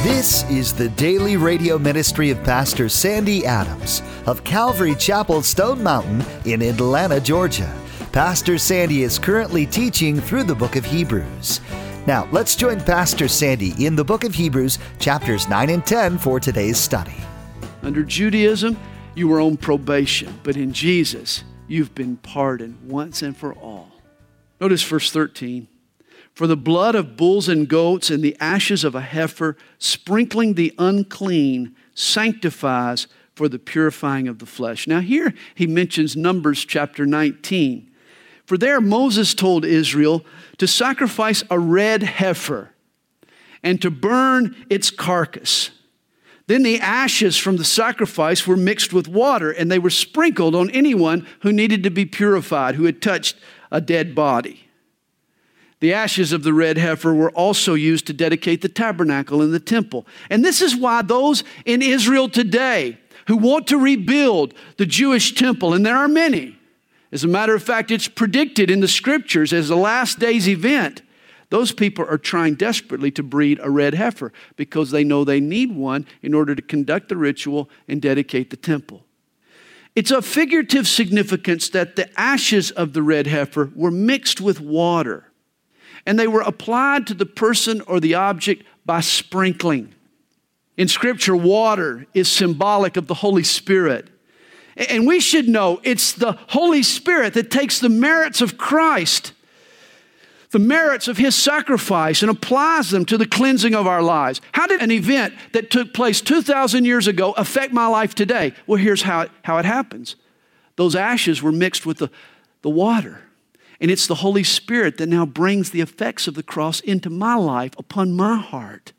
This is the daily radio ministry of Pastor Sandy Adams of Calvary Chapel, Stone Mountain in Atlanta, Georgia. Pastor Sandy is currently teaching through the book of Hebrews. Now, let's join Pastor Sandy in the book of Hebrews, chapters 9 and 10 for today's study. Under Judaism, you were on probation, but in Jesus, you've been pardoned once and for all. Notice verse 13. For the blood of bulls and goats and the ashes of a heifer, sprinkling the unclean, sanctifies for the purifying of the flesh. Now here he mentions Numbers chapter 19. For there Moses told Israel to sacrifice a red heifer and to burn its carcass. Then the ashes from the sacrifice were mixed with water, and they were sprinkled on anyone who needed to be purified, who had touched a dead body. The ashes of the red heifer were also used to dedicate the tabernacle and the temple. And this is why those in Israel today who want to rebuild the Jewish temple, and there are many, as a matter of fact, it's predicted in the scriptures as a last days event, those people are trying desperately to breed a red heifer because they know they need one in order to conduct the ritual and dedicate the temple. It's of figurative significance that the ashes of the red heifer were mixed with water, and they were applied to the person or the object by sprinkling. In Scripture, water is symbolic of the Holy Spirit. And we should know it's the Holy Spirit that takes the merits of Christ, the merits of His sacrifice, and applies them to the cleansing of our lives. How did an event that took place 2,000 years ago affect my life today? Well, here's how it happens. Those ashes were mixed with the water. And it's the Holy Spirit that now brings the effects of the cross into my life, upon my heart.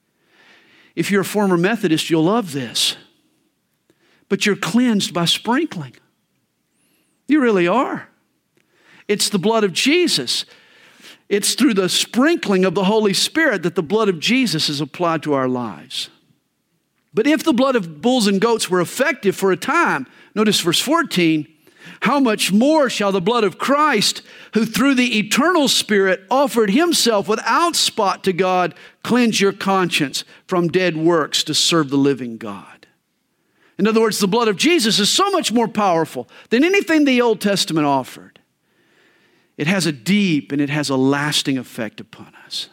If you're a former Methodist, you'll love this. But you're cleansed by sprinkling. You really are. It's the blood of Jesus. It's through the sprinkling of the Holy Spirit that the blood of Jesus is applied to our lives. But if the blood of bulls and goats were effective for a time, notice verse 14, how much more shall the blood of Christ, who through the eternal Spirit offered Himself without spot to God, cleanse your conscience from dead works to serve the living God? In other words, the blood of Jesus is so much more powerful than anything the Old Testament offered. It has a deep and it has a lasting effect upon us.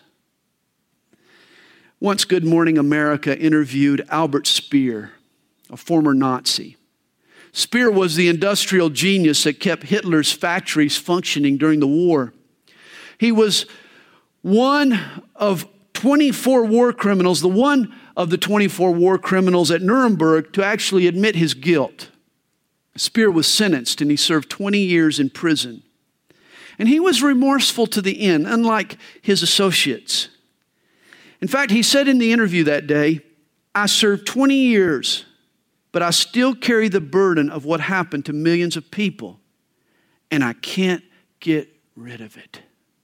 Once Good Morning America interviewed Albert Speer, a former Nazi. Speer was the industrial genius that kept Hitler's factories functioning during the war. He was one of 24 war criminals, the one of the 24 war criminals at Nuremberg to actually admit his guilt. Speer was sentenced and he served 20 years in prison. And he was remorseful to the end, unlike his associates. In fact, he said in the interview that day, I served 20 years, but I still carry the burden of what happened to millions of people, and I can't get rid of it.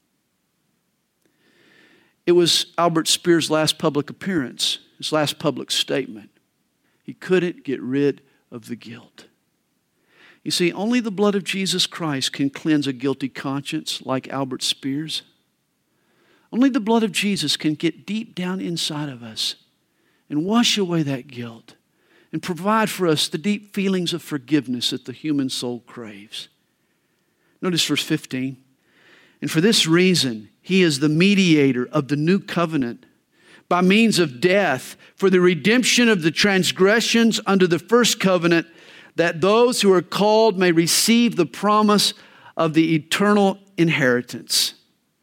It was Albert Speer's last public appearance, his last public statement. He couldn't get rid of the guilt. You see, only the blood of Jesus Christ can cleanse a guilty conscience like Albert Speer's. Only the blood of Jesus can get deep down inside of us and wash away that guilt and provide for us the deep feelings of forgiveness that the human soul craves. Notice verse 15. And for this reason, He is the mediator of the new covenant by means of death for the redemption of the transgressions under the first covenant, that those who are called may receive the promise of the eternal inheritance.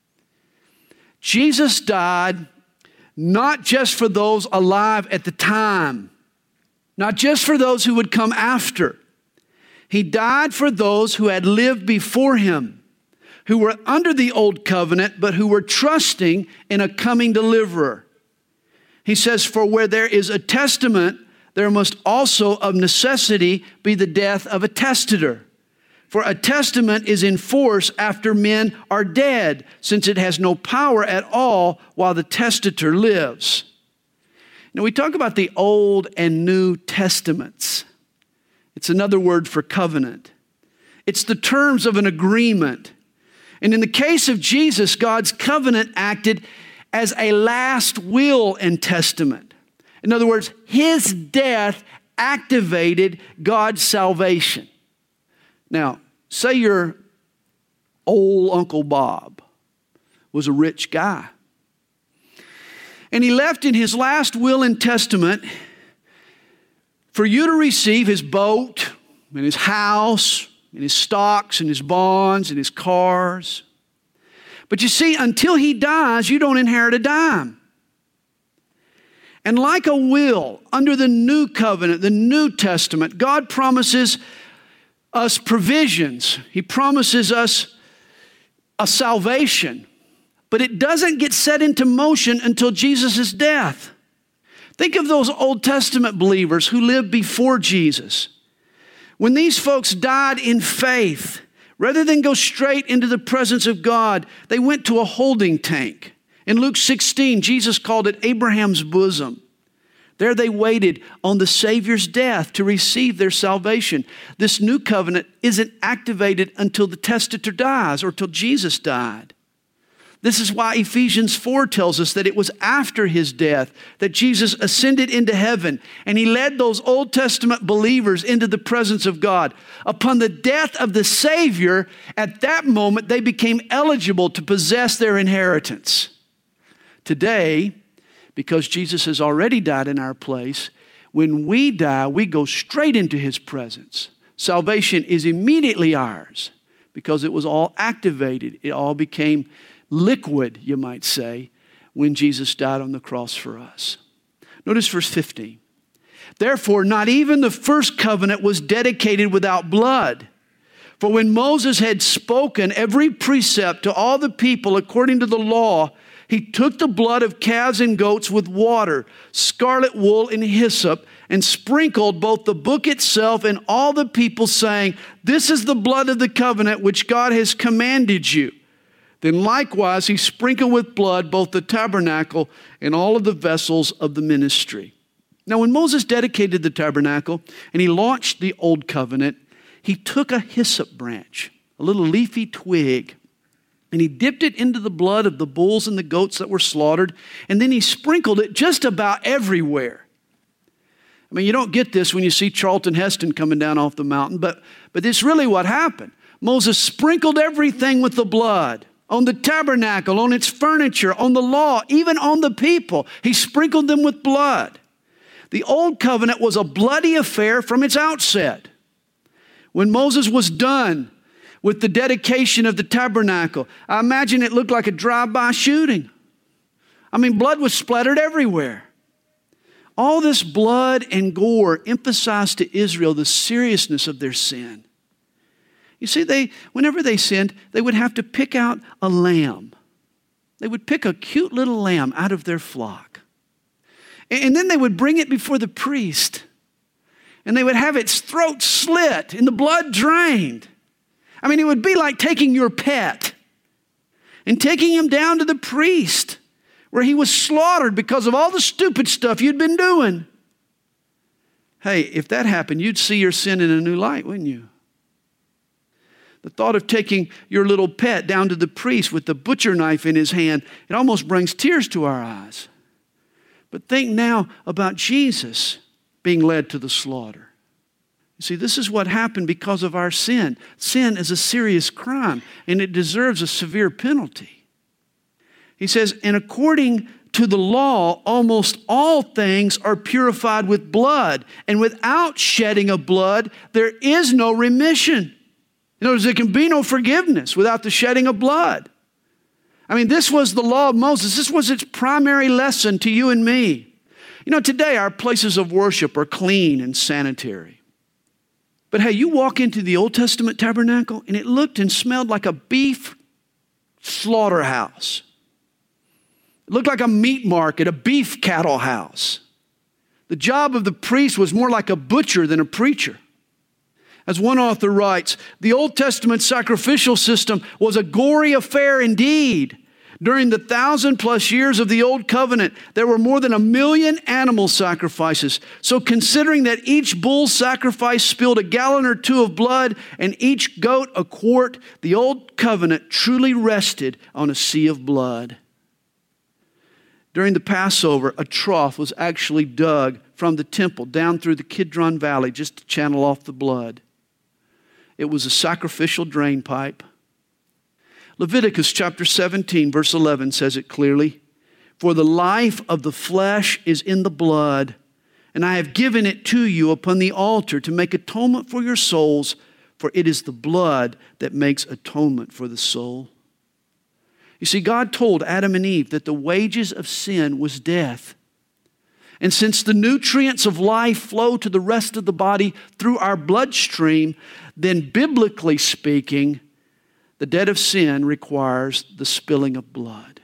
Jesus died not just for those alive at the time, not just for those who would come after. He died for those who had lived before Him, who were under the old covenant, but who were trusting in a coming deliverer. He says, for where there is a testament, there must also of necessity be the death of a testator. For a testament is in force after men are dead, since it has no power at all while the testator lives. Now we talk about the Old and New Testaments. It's another word for covenant. It's the terms of an agreement. And in the case of Jesus, God's covenant acted as a last will and testament. In other words, his death activated God's salvation. Now, say your old Uncle Bob was a rich guy. And he left in his last will and testament for you to receive his boat and his house and his stocks and his bonds and his cars. But you see, until he dies, you don't inherit a dime. And like a will, under the new covenant, the New Testament, God promises us provisions. He promises us a salvation. But it doesn't get set into motion until Jesus' death. Think of those Old Testament believers who lived before Jesus. When these folks died in faith, rather than go straight into the presence of God, they went to a holding tank. In Luke 16, Jesus called it Abraham's bosom. There they waited on the Savior's death to receive their salvation. This new covenant isn't activated until the testator dies or till Jesus died. This is why Ephesians 4 tells us that it was after his death that Jesus ascended into heaven and he led those Old Testament believers into the presence of God. Upon the death of the Savior, at that moment they became eligible to possess their inheritance. Today, because Jesus has already died in our place, when we die, we go straight into his presence. Salvation is immediately ours because it was all activated. It all became liquid, you might say, when Jesus died on the cross for us. Notice verse 15. Therefore, not even the first covenant was dedicated without blood. For when Moses had spoken every precept to all the people according to the law, he took the blood of calves and goats with water, scarlet wool and hyssop, and sprinkled both the book itself and all the people, saying, "This is the blood of the covenant which God has commanded you." Then likewise he sprinkled with blood both the tabernacle and all of the vessels of the ministry. Now when Moses dedicated the tabernacle and he launched the old covenant, he took a hyssop branch, a little leafy twig, and he dipped it into the blood of the bulls and the goats that were slaughtered, and then he sprinkled it just about everywhere. I mean, you don't get this when you see Charlton Heston coming down off the mountain, but it's really what happened. Moses sprinkled everything with the blood. On the tabernacle, on its furniture, on the law, even on the people. He sprinkled them with blood. The old covenant was a bloody affair from its outset. When Moses was done with the dedication of the tabernacle, I imagine it looked like a drive-by shooting. I mean, blood was splattered everywhere. All this blood and gore emphasized to Israel the seriousness of their sin. You see, whenever they sinned, they would have to pick out a lamb. They would pick a cute little lamb out of their flock. And then they would bring it before the priest. And they would have its throat slit and the blood drained. I mean, it would be like taking your pet and taking him down to the priest where he was slaughtered because of all the stupid stuff you'd been doing. Hey, if that happened, you'd see your sin in a new light, wouldn't you? The thought of taking your little pet down to the priest with the butcher knife in his hand, it almost brings tears to our eyes. But think now about Jesus being led to the slaughter. You see, this is what happened because of our sin. Sin is a serious crime, and it deserves a severe penalty. He says, and according to the law, almost all things are purified with blood, and without shedding of blood, there is no remission. In other words, there can be no forgiveness without the shedding of blood. I mean, this was the law of Moses. This was its primary lesson to you and me. You know, today our places of worship are clean and sanitary. But hey, you walk into the Old Testament tabernacle and it looked and smelled like a beef slaughterhouse. It looked like a meat market, a beef cattle house. The job of the priest was more like a butcher than a preacher. As one author writes, the Old Testament sacrificial system was a gory affair indeed. During the 1,000+ years of the Old Covenant, there were more than 1 million animal sacrifices. So considering that each bull sacrifice spilled 1 gallon or 2 of blood and each goat a quart, the Old Covenant truly rested on a sea of blood. During the Passover, a trough was actually dug from the temple down through the Kidron Valley just to channel off the blood. It was a sacrificial drain pipe. Leviticus chapter 17, verse 11 says it clearly. For the life of the flesh is in the blood, and I have given it to you upon the altar to make atonement for your souls, for it is the blood that makes atonement for the soul. You see, God told Adam and Eve that the wages of sin was death. And since the nutrients of life flow to the rest of the body through our bloodstream, then biblically speaking, the debt of sin requires the spilling of blood.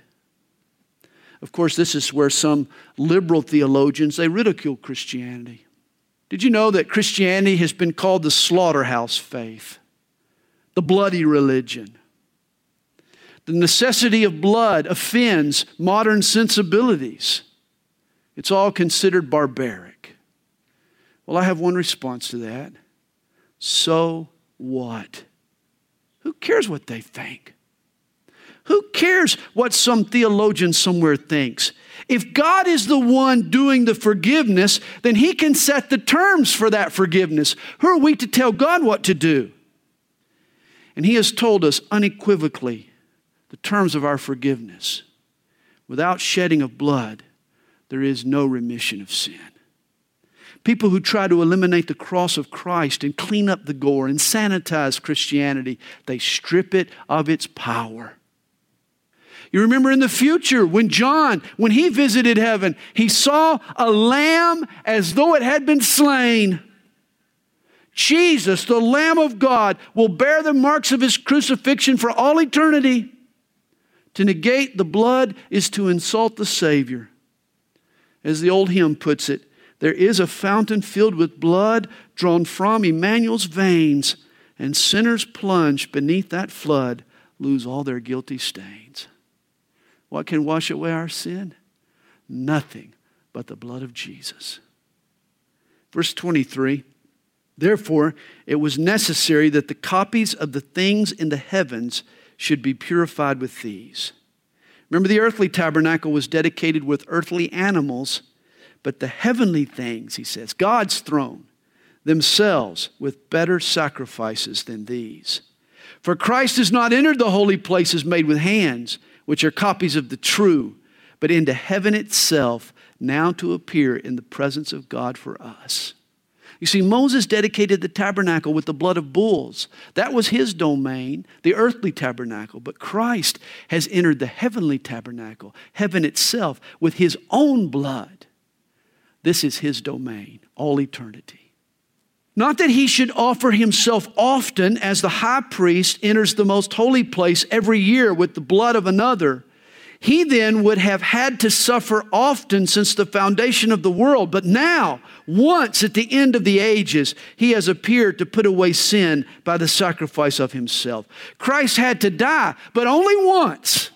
Of course, this is where some liberal theologians, they ridicule Christianity. Did you know that Christianity has been called the slaughterhouse faith, the bloody religion? The necessity of blood offends modern sensibilities. It's all considered barbaric. Well, I have one response to that. So what? Who cares what they think? Who cares what some theologian somewhere thinks? If God is the one doing the forgiveness, then He can set the terms for that forgiveness. Who are we to tell God what to do? And He has told us unequivocally the terms of our forgiveness. Without shedding of blood, there is no remission of sin. People who try to eliminate the cross of Christ and clean up the gore and sanitize Christianity, they strip it of its power. You remember in the future when John, when he visited heaven, he saw a lamb as though it had been slain. Jesus, the Lamb of God, will bear the marks of His crucifixion for all eternity. To negate the blood is to insult the Savior. As the old hymn puts it, there is a fountain filled with blood drawn from Emmanuel's veins, and sinners plunged beneath that flood lose all their guilty stains. What can wash away our sin? Nothing but the blood of Jesus. Verse 23, therefore it was necessary that the copies of the things in the heavens should be purified with these. Remember, the earthly tabernacle was dedicated with earthly animals, but the heavenly things, he says, God's throne, themselves with better sacrifices than these. For Christ has not entered the holy places made with hands, which are copies of the true, but into heaven itself, now to appear in the presence of God for us. You see, Moses dedicated the tabernacle with the blood of bulls. That was his domain, the earthly tabernacle. But Christ has entered the heavenly tabernacle, heaven itself, with His own blood. This is His domain, all eternity. Not that He should offer Himself often, as the high priest enters the most holy place every year with the blood of another. He then would have had to suffer often since the foundation of the world. But now, once at the end of the ages, He has appeared to put away sin by the sacrifice of Himself. Christ had to die, but only once.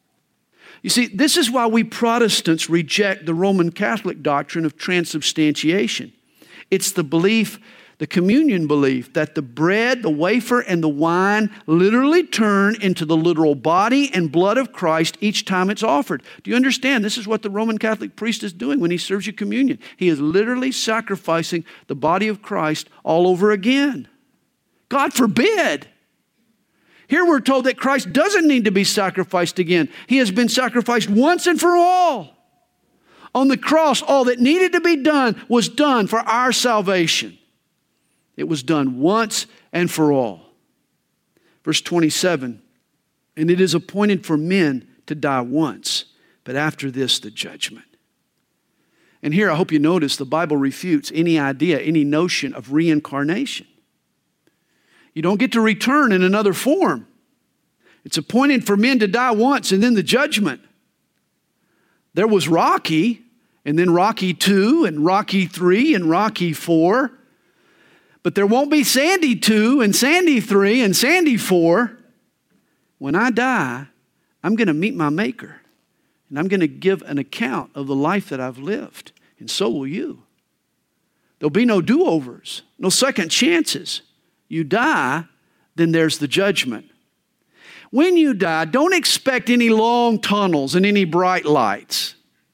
You see, this is why we Protestants reject the Roman Catholic doctrine of transubstantiation. It's the belief, the communion belief, that the bread, the wafer, and the wine literally turn into the literal body and blood of Christ each time it's offered. Do you understand? This is what the Roman Catholic priest is doing when he serves you communion. He is literally sacrificing the body of Christ all over again. God forbid. Here we're told that Christ doesn't need to be sacrificed again. He has been sacrificed once and for all. On the cross, all that needed to be done was done for our salvation. It was done once and for all. Verse 27, and it is appointed for men to die once, but after this the judgment. And here I hope you notice the Bible refutes any idea, any notion of reincarnation. You don't get to return in another form. It's appointed for men to die once and then the judgment. There was Rocky, and then Rocky 2 and Rocky 3 and Rocky 4. But there won't be Sandy 2 and Sandy 3 and Sandy 4. When I die, I'm going to meet my Maker. And I'm going to give an account of the life that I've lived. And so will you. There'll be no do-overs, no second chances. You die, then there's the judgment. When you die, don't expect any long tunnels and any bright lights.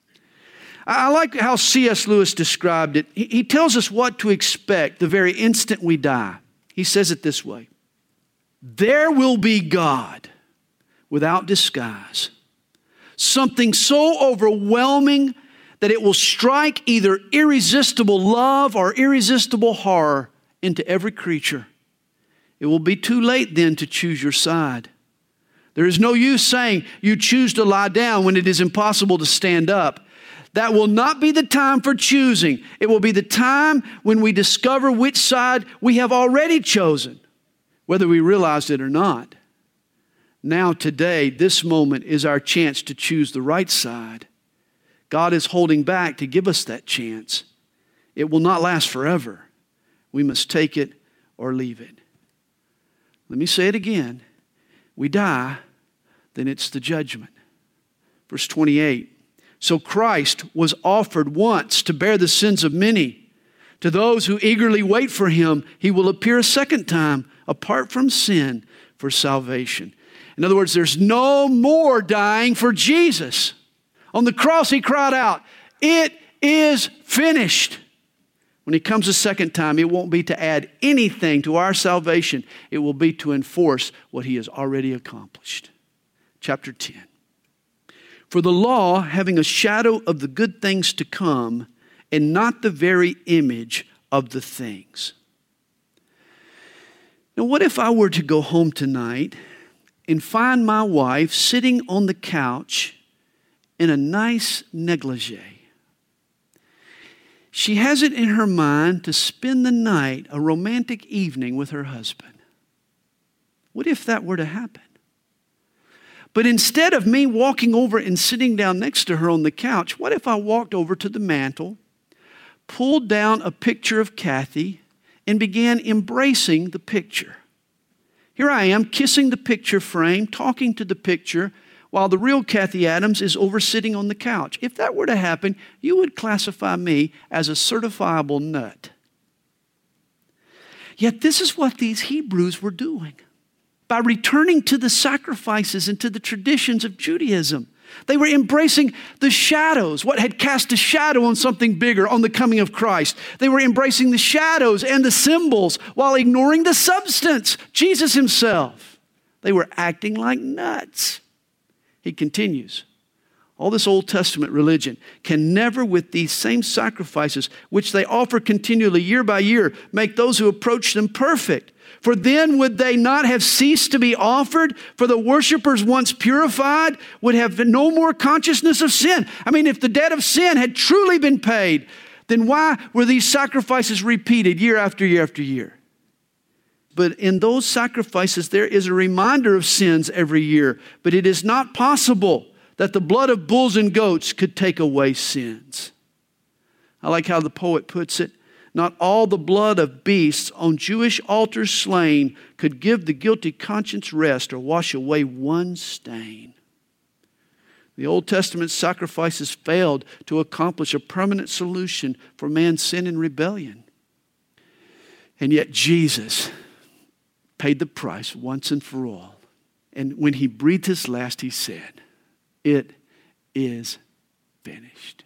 I like how C.S. Lewis described it. He tells us what to expect the very instant we die. He says it this way: there will be God without disguise, something so overwhelming that it will strike either irresistible love or irresistible horror into every creature. It will be too late then to choose your side. There is no use saying you choose to lie down when it is impossible to stand up. That will not be the time for choosing. It will be the time when we discover which side we have already chosen, whether we realize it or not. Now, today, this moment is our chance to choose the right side. God is holding back to give us that chance. It will not last forever. We must take it or leave it. Let me say it again. We die, then it's the judgment. Verse 28. So Christ was offered once to bear the sins of many. To those who eagerly wait for Him, He will appear a second time, apart from sin, for salvation. In other words, there's no more dying for Jesus. On the cross, He cried out, "It is finished." When He comes a second time, it won't be to add anything to our salvation. It will be to enforce what He has already accomplished. Chapter 10. For the law, having a shadow of the good things to come, and not the very image of the things. Now, what if I were to go home tonight and find my wife sitting on the couch in a nice negligee? She has it in her mind to spend the night, a romantic evening with her husband. What if that were to happen? But instead of me walking over and sitting down next to her on the couch, what if I walked over to the mantel, pulled down a picture of Kathy, and began embracing the picture? Here I am, kissing the picture frame, talking to the picture, while the real Kathy Adams is over sitting on the couch. If that were to happen, you would classify me as a certifiable nut. Yet this is what these Hebrews were doing. By returning to the sacrifices and to the traditions of Judaism, they were embracing the shadows, what had cast a shadow on something bigger, on the coming of Christ. They were embracing the shadows and the symbols while ignoring the substance, Jesus Himself. They were acting like nuts. He continues, all this Old Testament religion can never, with these same sacrifices, which they offer continually year by year, make those who approach them perfect. For then would they not have ceased to be offered? For the worshipers once purified would have no more consciousness of sin. I mean, if the debt of sin had truly been paid, then why were these sacrifices repeated year after year after year? But in those sacrifices, there is a reminder of sins every year. But it is not possible that the blood of bulls and goats could take away sins. I like how the poet puts it. Not all the blood of beasts on Jewish altars slain could give the guilty conscience rest or wash away one stain. The Old Testament sacrifices failed to accomplish a permanent solution for man's sin and rebellion. And yet Jesus paid the price once and for all. And when He breathed His last, He said, "It is finished."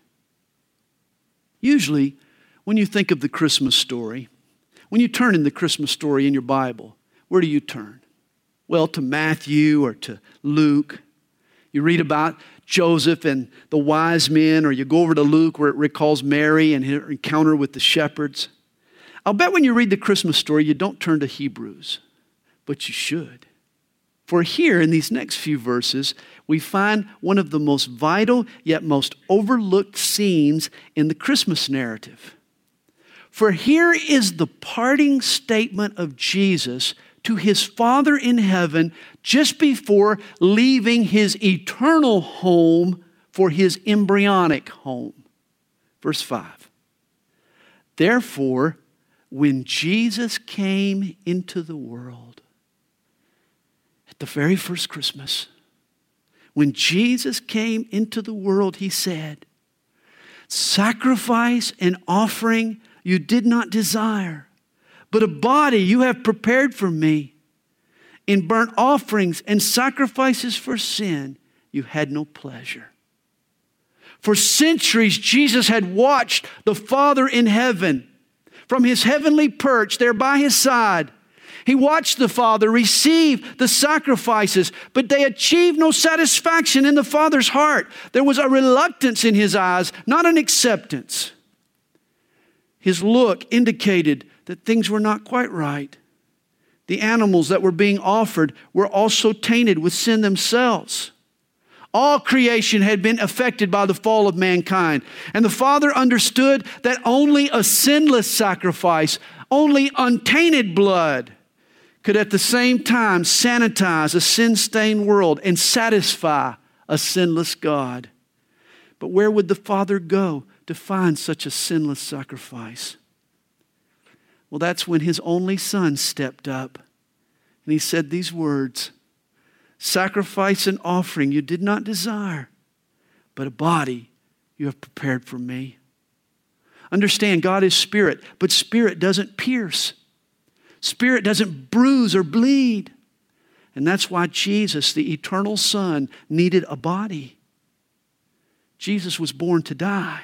Usually, when you think of the Christmas story, when you turn in the Christmas story in your Bible, where do you turn? Well, to Matthew or to Luke. You read about Joseph and the wise men, or you go over to Luke where it recalls Mary and her encounter with the shepherds. I'll bet when you read the Christmas story, you don't turn to Hebrews, but you should. For here in these next few verses, we find one of the most vital yet most overlooked scenes in the Christmas narrative. For here is the parting statement of Jesus to His Father in heaven just before leaving His eternal home for His embryonic home. Verse 5. Therefore, when Jesus came into the world, at the very first Christmas, when Jesus came into the world, He said, "Sacrifice and offering you did not desire, but a body you have prepared for me. In burnt offerings and sacrifices for sin, you had no pleasure. For centuries, Jesus had watched the Father in heaven from his heavenly perch there by his side. He watched the Father receive the sacrifices, but they achieved no satisfaction in the Father's heart. There was a reluctance in his eyes, not an acceptance. His look indicated that things were not quite right. The animals that were being offered were also tainted with sin themselves. All creation had been affected by the fall of mankind. And the Father understood that only a sinless sacrifice, only untainted blood, could at the same time sanitize a sin-stained world and satisfy a sinless God. But where would the Father go to find such a sinless sacrifice? Well, that's when his only Son stepped up and he said these words, "Sacrifice and offering you did not desire, but a body you have prepared for me." Understand, God is spirit, but spirit doesn't pierce. Spirit doesn't bruise or bleed. And that's why Jesus, the eternal Son, needed a body. Jesus was born to die.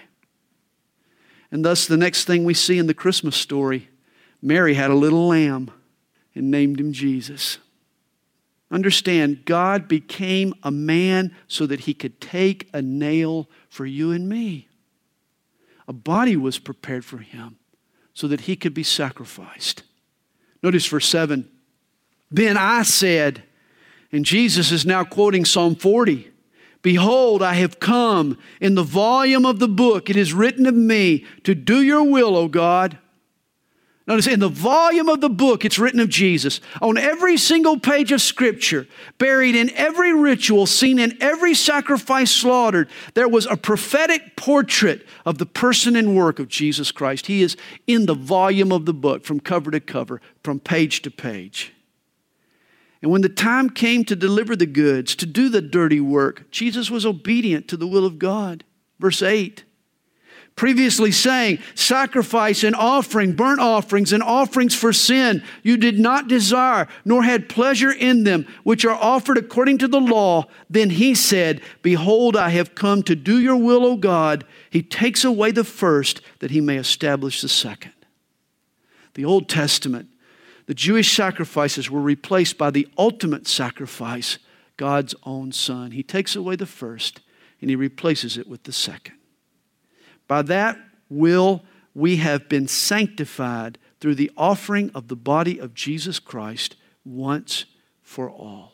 And thus the next thing we see in the Christmas story, Mary had a little lamb and named him Jesus. Understand, God became a man so that he could take a nail for you and me. A body was prepared for him so that he could be sacrificed. Notice verse 7. Then I said, and Jesus is now quoting Psalm 40, "Behold, I have come. In the volume of the book it is written of me to do your will, O God." Notice, in the volume of the book, it's written of Jesus. On every single page of Scripture, buried in every ritual, seen in every sacrifice slaughtered, there was a prophetic portrait of the person and work of Jesus Christ. He is in the volume of the book, from cover to cover, from page to page. And when the time came to deliver the goods, to do the dirty work, Jesus was obedient to the will of God. Verse 8. Previously saying, sacrifice and offering, burnt offerings and offerings for sin, you did not desire, nor had pleasure in them, which are offered according to the law. Then he said, behold, I have come to do your will, O God. He takes away the first, that he may establish the second. The Old Testament, the Jewish sacrifices were replaced by the ultimate sacrifice, God's own Son. He takes away the first, and he replaces it with the second. By that will we have been sanctified through the offering of the body of Jesus Christ once for all.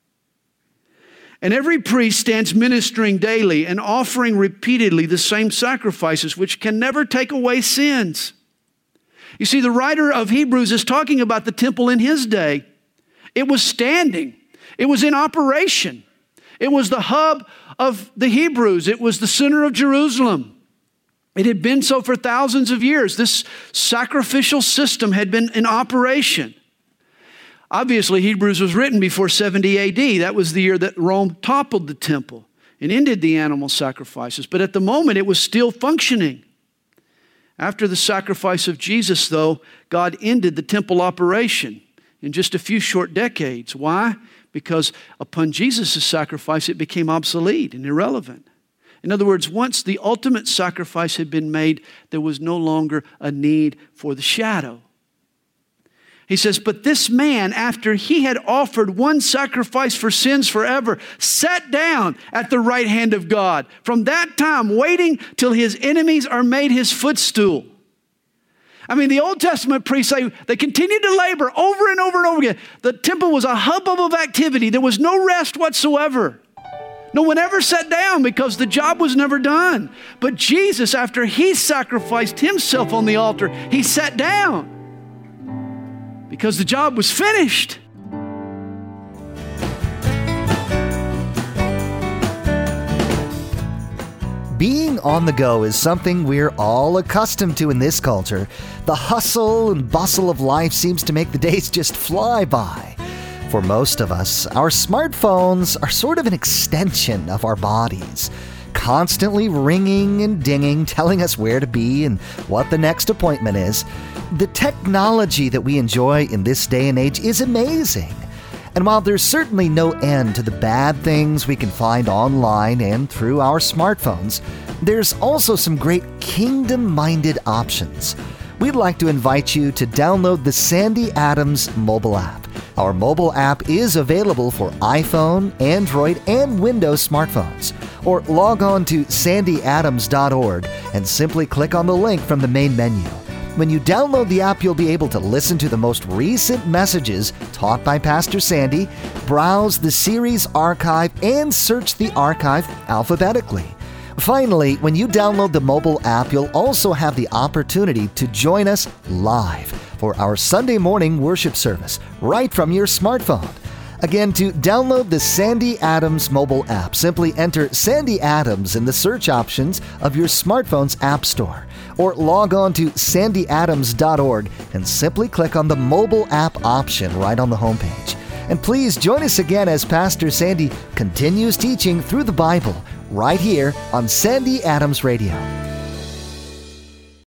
And every priest stands ministering daily and offering repeatedly the same sacrifices, which can never take away sins. You see, the writer of Hebrews is talking about the temple in his day. It was standing. It was in operation. It was the hub of the Hebrews. It was the center of Jerusalem. It had been so for thousands of years. This sacrificial system had been in operation. Obviously, Hebrews was written before 70 AD. That was the year that Rome toppled the temple and ended the animal sacrifices. But at the moment, it was still functioning. After the sacrifice of Jesus, though, God ended the temple operation in just a few short decades. Why? Because upon Jesus' sacrifice, it became obsolete and irrelevant. In other words, once the ultimate sacrifice had been made, there was no longer a need for the shadow. He says, but this man, after he had offered one sacrifice for sins forever, sat down at the right hand of God. From that time, waiting till his enemies are made his footstool. I mean, the Old Testament priests, they continued to labor over and over and over again. The temple was a hubbub of activity. There was no rest whatsoever. No one ever sat down because the job was never done. But Jesus, after he sacrificed himself on the altar, he sat down because the job was finished. Being on the go is something we're all accustomed to in this culture. The hustle and bustle of life seems to make the days just fly by. For most of us, our smartphones are sort of an extension of our bodies, constantly ringing and dinging, telling us where to be and what the next appointment is. The technology that we enjoy in this day and age is amazing. And while there's certainly no end to the bad things we can find online and through our smartphones, There's also some great kingdom-minded options. We'd like to invite you to download the Sandy Adams mobile app. Our mobile app is available for iPhone, Android, and Windows smartphones. Or log on to sandyadams.org and simply click on the link from the main menu. When you download the app, you'll be able to listen to the most recent messages taught by Pastor Sandy, browse the series archive, and search the archive alphabetically. Finally, when you download the mobile app, you'll also have the opportunity to join us live for our Sunday morning worship service right from your smartphone. Again, to download the Sandy Adams mobile app, simply enter Sandy Adams in the search options of your smartphone's app store, or log on to sandyadams.org and simply click on the mobile app option right on the homepage. And please join us again as Pastor Sandy continues teaching through the Bible right here on Sandy Adams Radio.